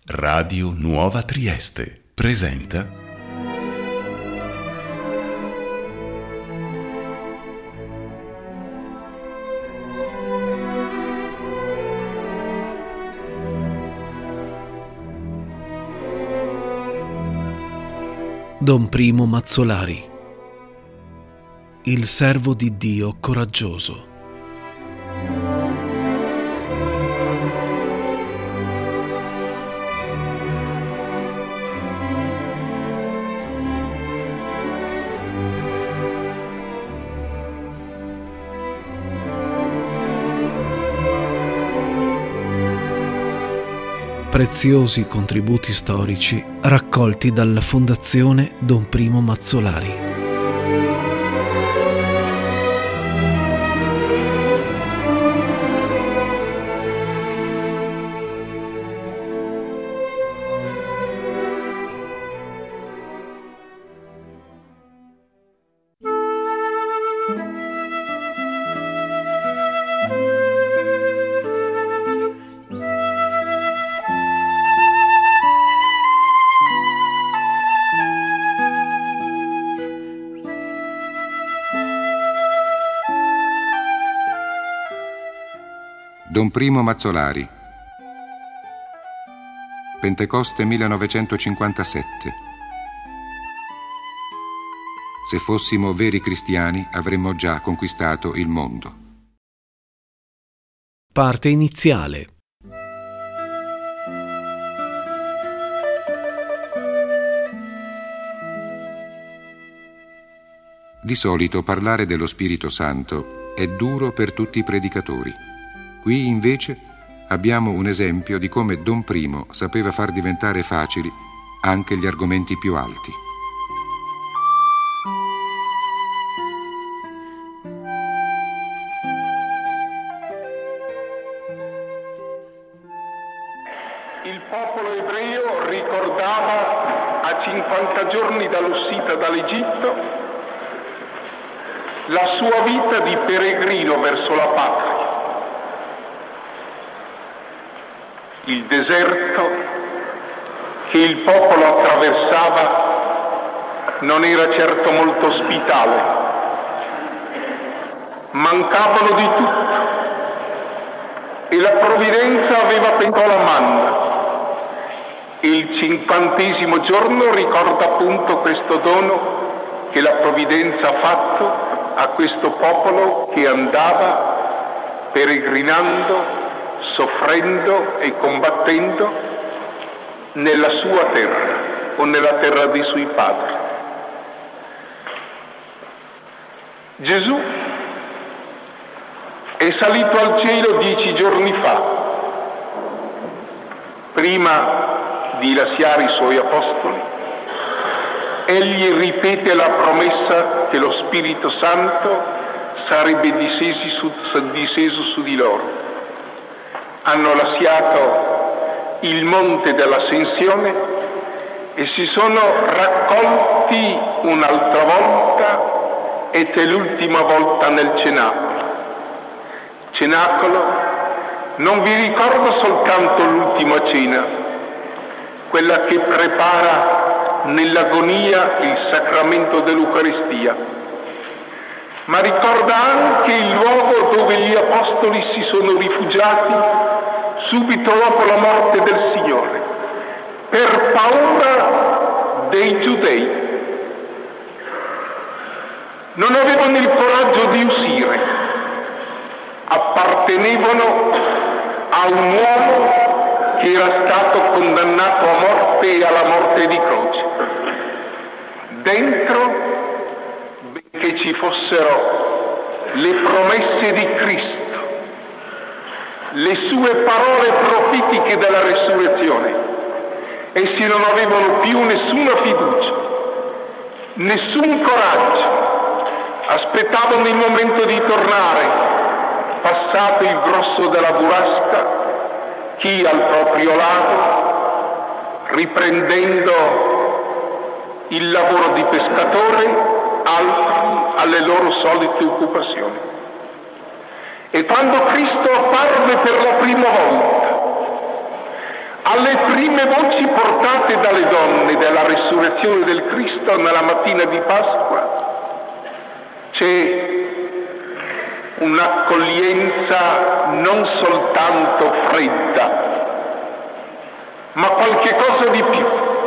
Radio Nuova Trieste presenta Don Primo Mazzolari, il servo di Dio coraggioso. Preziosi contributi storici raccolti dalla Fondazione Don Primo Mazzolari. Don Primo Mazzolari. Pentecoste 1957. Se fossimo veri cristiani avremmo già conquistato il mondo. Parte iniziale. Di solito parlare dello Spirito Santo è duro per tutti i predicatori. Qui invece abbiamo un esempio di come Don Primo sapeva far diventare facili anche gli argomenti più alti. Il popolo ebreo ricordava a 50 giorni dall'uscita dall'Egitto la sua vita di peregrino verso la patria. Il deserto che il popolo attraversava non era certo molto ospitale. Mancavano di tutto e la provvidenza aveva pensato la manna. Il 50° giorno ricorda appunto questo dono che la provvidenza ha fatto a questo popolo che andava peregrinando, soffrendo e combattendo nella sua terra o nella terra dei suoi padri. Gesù è salito al cielo 10 giorni fa, prima di lasciare i suoi apostoli. Egli ripete la promessa che lo Spirito Santo sarebbe diseso su di loro. Hanno lasciato il monte dell'Ascensione e si sono raccolti un'altra volta ed è l'ultima volta nel cenacolo. Cenacolo non vi ricorda soltanto l'ultima cena, quella che prepara nell'agonia il sacramento dell'Eucaristia, ma ricorda anche il luogo dove gli apostoli si sono rifugiati subito dopo la morte del Signore, per paura dei giudei. Non avevano il coraggio di uscire, appartenevano a un uomo che era stato condannato a morte e alla morte di croce. Dentro, che ci fossero le promesse di Cristo, le sue parole profetiche della resurrezione, essi non avevano più nessuna fiducia, nessun coraggio, aspettavano il momento di tornare, passato il grosso della burrasca, chi al proprio lato, riprendendo il lavoro di pescatore, altri alle loro solite occupazioni. E quando Cristo apparve per la prima volta alle prime voci portate dalle donne della risurrezione del Cristo nella mattina di Pasqua, c'è un'accoglienza non soltanto fredda, ma qualche cosa di più.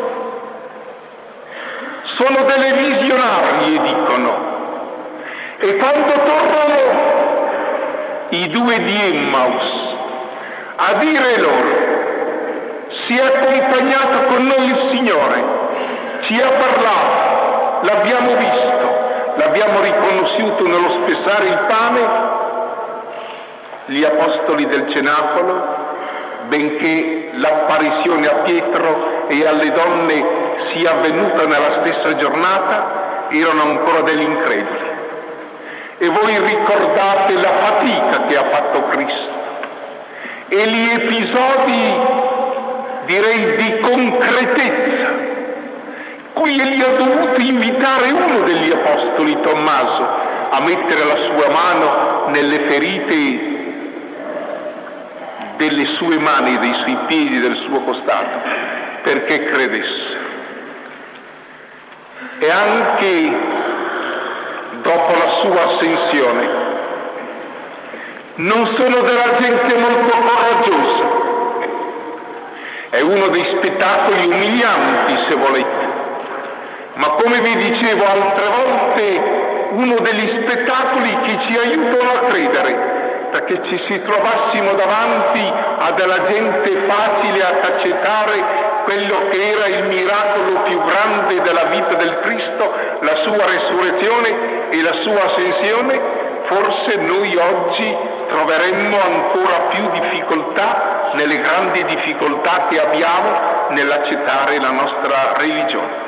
Sono delle visionarie, dicono, e quando tornano i due di Emmaus a dire loro: si è accompagnato con noi il Signore, ci ha parlato, l'abbiamo visto, l'abbiamo riconosciuto nello spezzare il pane, gli apostoli del cenacolo, benché l'apparizione a Pietro e alle donne sia avvenuta nella stessa giornata, erano ancora degli increduli. E voi ricordate la fatica che ha fatto Cristo e gli episodi, direi, di concretezza, cui egli ha dovuto invitare uno degli apostoli, Tommaso, a mettere la sua mano nelle ferite delle sue mani, dei suoi piedi, del suo costato, perché credesse. E anche dopo la sua ascensione non sono della gente molto coraggiosa. È uno dei spettacoli umilianti, se volete, ma come vi dicevo altre volte, uno degli spettacoli che ci aiutano a credere, perché ci si trovassimo davanti a della gente facile a tacitare quello che era il miracolo più grande della vita del Cristo, la sua resurrezione e la sua ascensione, forse noi oggi troveremmo ancora più difficoltà nelle grandi difficoltà che abbiamo nell'accettare la nostra religione.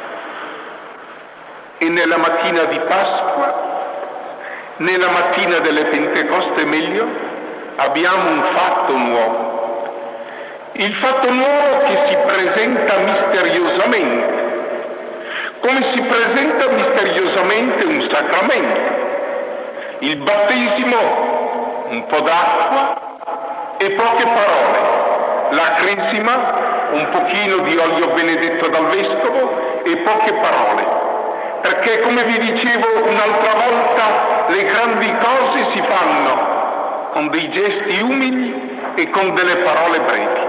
E nella mattina di Pasqua, nella mattina delle Pentecoste meglio, abbiamo un fatto nuovo. Il fatto nuovo che si presenta misteriosamente, come si presenta misteriosamente un sacramento. Il battesimo, un po' d'acqua e poche parole. La cresima, un pochino di olio benedetto dal vescovo e poche parole. Perché, come vi dicevo un'altra volta, le grandi cose si fanno con dei gesti umili e con delle parole brevi.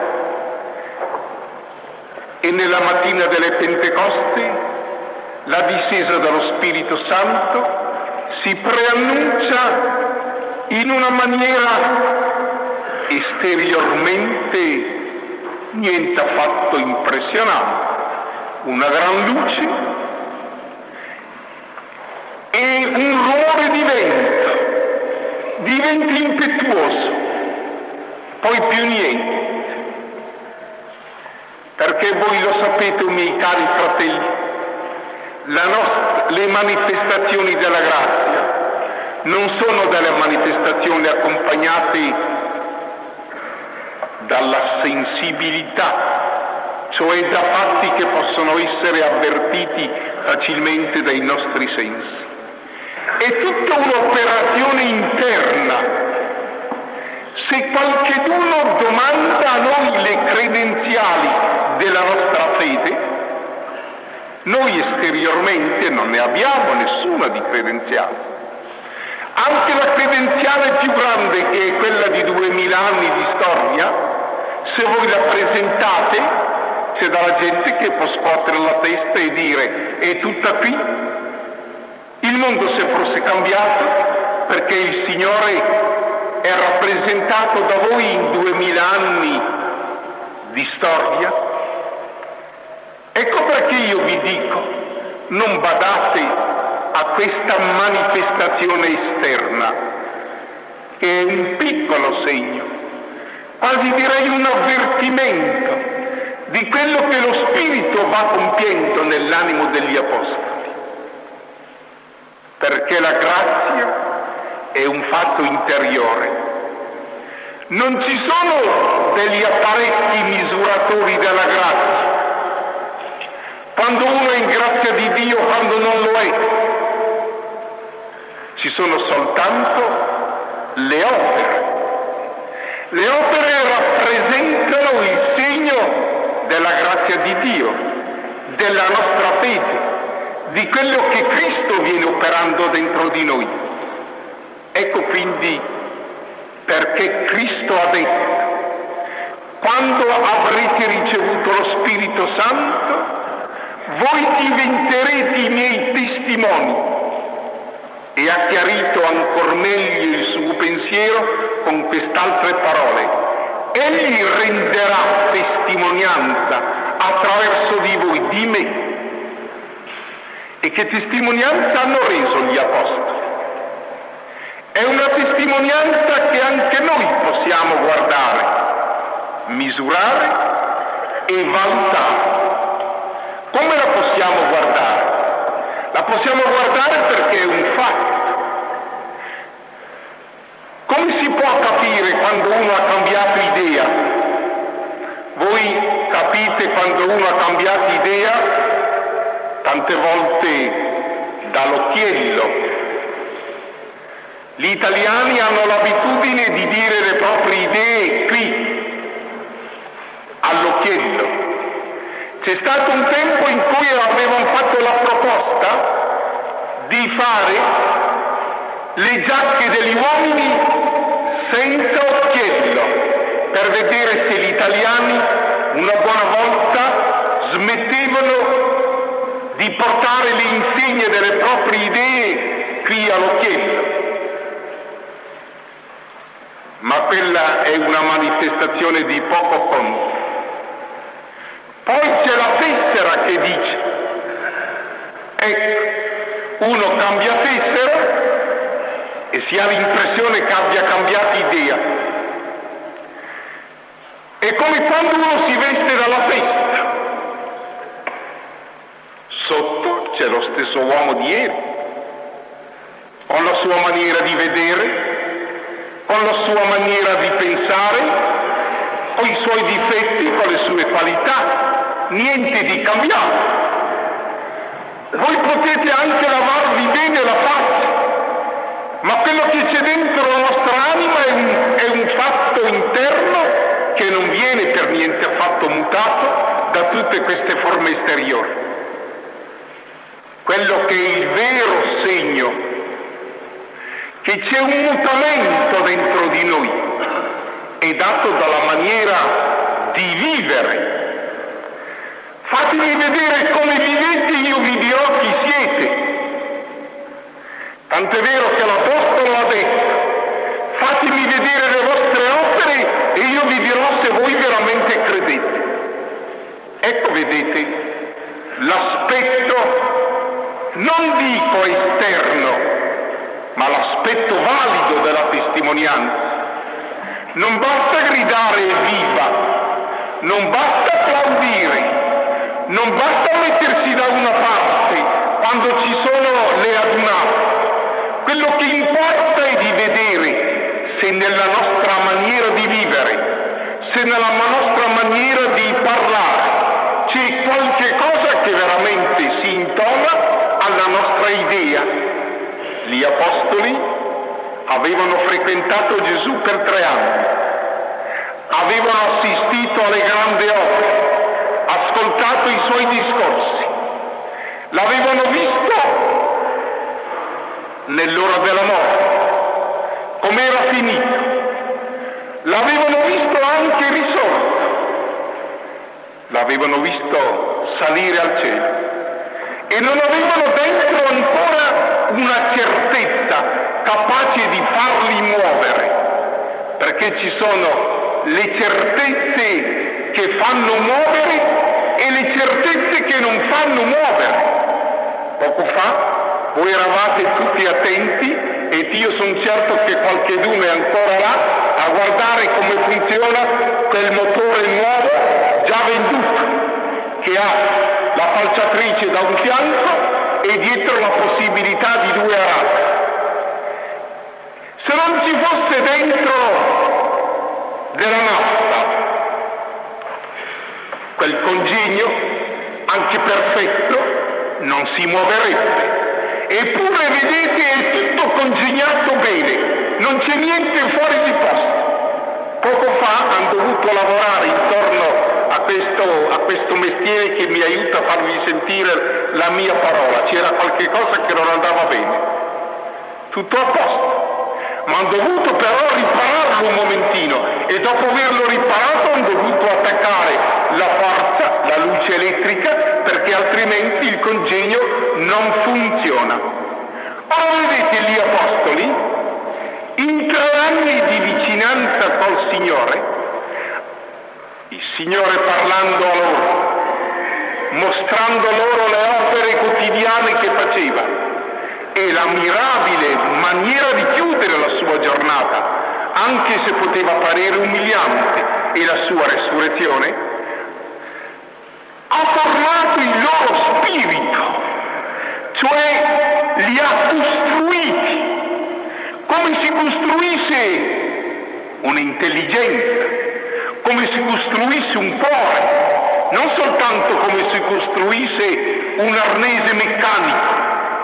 E nella mattina delle Pentecoste la discesa dello Spirito Santo si preannuncia in una maniera esteriormente niente affatto impressionante, una gran luce e un rumore di vento impetuoso, poi più niente. Perché voi lo sapete, miei cari fratelli, le manifestazioni della grazia non sono delle manifestazioni accompagnate dalla sensibilità, cioè da fatti che possono essere avvertiti facilmente dai nostri sensi. È tutta un'operazione interna. Se qualcheduno domanda a noi le credenziali della nostra fede, noi esteriormente non ne abbiamo nessuna di credenziale. Anche la credenziale più grande, che è quella di 2000 anni di storia, se voi la presentate, c'è della gente che può scuotere la testa e dire: è tutta qui? Il mondo si è forse cambiato perché il Signore è rappresentato da voi in 2000 anni di storia? Ecco perché io vi dico, non badate a questa manifestazione esterna, che è un piccolo segno, quasi direi un avvertimento di quello che lo Spirito va compiendo nell'animo degli Apostoli. Perché la grazia è un fatto interiore. Non ci sono degli apparecchi misuratori della grazia. Quando uno è in grazia di Dio, quando non lo è. Ci sono soltanto le opere. Le opere rappresentano il segno della grazia di Dio, della nostra fede, di quello che Cristo viene operando dentro di noi. Ecco quindi perché Cristo ha detto: quando avrete ricevuto lo Spirito Santo, voi diventerete i miei testimoni. E ha chiarito ancor meglio il suo pensiero con quest'altre parole: egli renderà testimonianza attraverso di voi, di me. E che testimonianza hanno reso gli apostoli? È una testimonianza che anche noi possiamo guardare, misurare e valutare. Come la possiamo guardare? La possiamo guardare perché è un fatto. Come si può capire quando uno ha cambiato idea? Voi capite quando uno ha cambiato idea? Tante volte dall'occhiello. Gli italiani hanno l'abitudine di dire le proprie idee qui, all'occhiello. C'è stato un tempo in cui avevano fatto la proposta di fare le giacche degli uomini senza occhiello, per vedere se gli italiani una buona volta smettevano di portare le insegne delle proprie idee qui all'occhiello. Ma quella è una manifestazione di poco conto. Poi c'è la tessera che dice: ecco, uno cambia tessera e si ha l'impressione che abbia cambiato idea. È come quando uno si veste dalla festa. Sotto c'è lo stesso uomo di ieri, con la sua maniera di vedere, con la sua maniera di pensare, con i suoi difetti, con le sue qualità. Niente di cambiato. Voi potete anche lavarvi bene la faccia, ma quello che c'è dentro la nostra anima è un fatto interno che non viene per niente affatto mutato da tutte queste forme esteriori. Quello che è il vero segno che c'è un mutamento dentro di noi è dato dalla maniera di vivere. Fatemi vedere come vivete, io vi dirò chi siete. Tant'è vero che l'Apostolo ha detto: fatemi vedere le vostre opere e io vi dirò se voi veramente credete. Ecco, vedete, l'aspetto, non dico esterno, ma l'aspetto valido della testimonianza. Non basta gridare evviva, non basta applaudire, non basta mettersi da una parte quando ci sono le adunate. Quello che importa è di vedere se nella nostra maniera di vivere, se nella nostra maniera di parlare c'è qualche cosa che veramente si intona alla nostra idea. Gli apostoli avevano frequentato Gesù per 3 anni, avevano assistito alle grandi opere, ascoltato i suoi discorsi, l'avevano visto nell'ora della morte, com'era finito, l'avevano visto anche risorto, l'avevano visto salire al cielo e non avevano dentro ancora una certezza capace di farli muovere, perché ci sono le certezze che fanno muovere e le certezze che non fanno muovere. Poco fa voi eravate tutti attenti e io sono certo che qualcheduno è ancora là a guardare come funziona quel motore nuovo già venduto, che ha la falciatrice da un fianco e dietro la possibilità di 2 arati. Se non ci fosse dentro della nafta, quel congegno, anche perfetto, non si muoverebbe. Eppure, vedete, è tutto congegnato bene, non c'è niente fuori di posto. Poco fa hanno dovuto lavorare intorno a questo mestiere che mi aiuta a farvi sentire la mia parola. C'era qualche cosa che non andava bene. Tutto a posto. Ma hanno dovuto però ripararlo un momentino e dopo averlo riparato hanno dovuto attaccare la forza, la luce elettrica, perché altrimenti il congegno non funziona. Ora vedete gli apostoli, in 3 anni di vicinanza col Signore, il Signore parlando a loro, mostrando loro le opere quotidiane che faceva e la mirabile maniera di chiudere la sua giornata, anche se poteva parere umiliante, e la sua resurrezione, ha formato il loro spirito, cioè li ha costruiti, come si costruisse un'intelligenza, come si costruisse un cuore, non soltanto come si costruisse un arnese meccanico.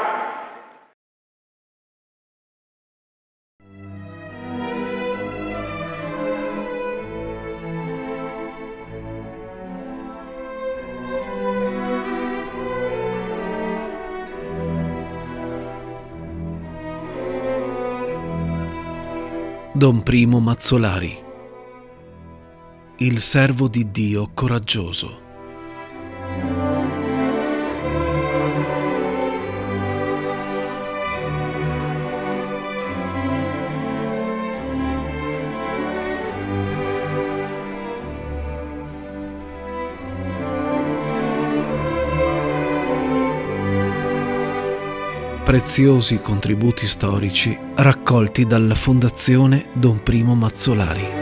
Don Primo Mazzolari, il servo di Dio coraggioso. Preziosi contributi storici raccolti dalla Fondazione Don Primo Mazzolari.